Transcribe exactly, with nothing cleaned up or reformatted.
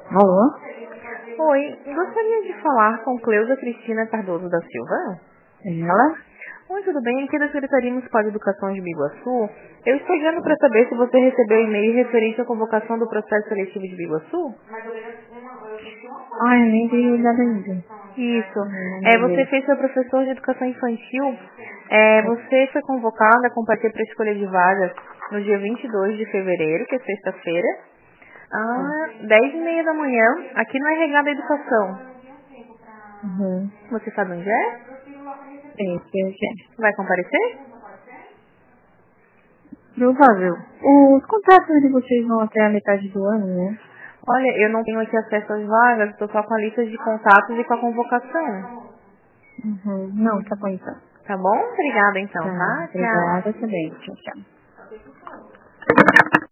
Alô? Oi, gostaria de falar com Cleusa Cristina Cardoso da Silva. Ela? Oi, tudo bem? Aqui da Secretaria Municipal de Educação de Biguaçu. Eu estou ligando para saber se você recebeu o e-mail referente à convocação do processo seletivo de Biguaçu. Ai, eu nem dei olhada ainda. Isso. Não, É, não você vi. fez seu professor de educação infantil. É, você foi convocada a comparecer para a escolha de vagas no dia vinte e dois de fevereiro, que é sexta-feira, às dez e meia da manhã, aqui no R H da Educação. Uhum. Você sabe onde é? Sim, sim, sim. Vai comparecer? Provável. Os contratos de vocês vão até a metade do ano, né? Olha, eu não tenho aqui acesso às vagas, estou só com a lista de contatos e com a convocação. Uhum. Não, tá bom então. Tá bom? Obrigada então, Tá, tá? obrigada Tchau. também. Tchau, tchau.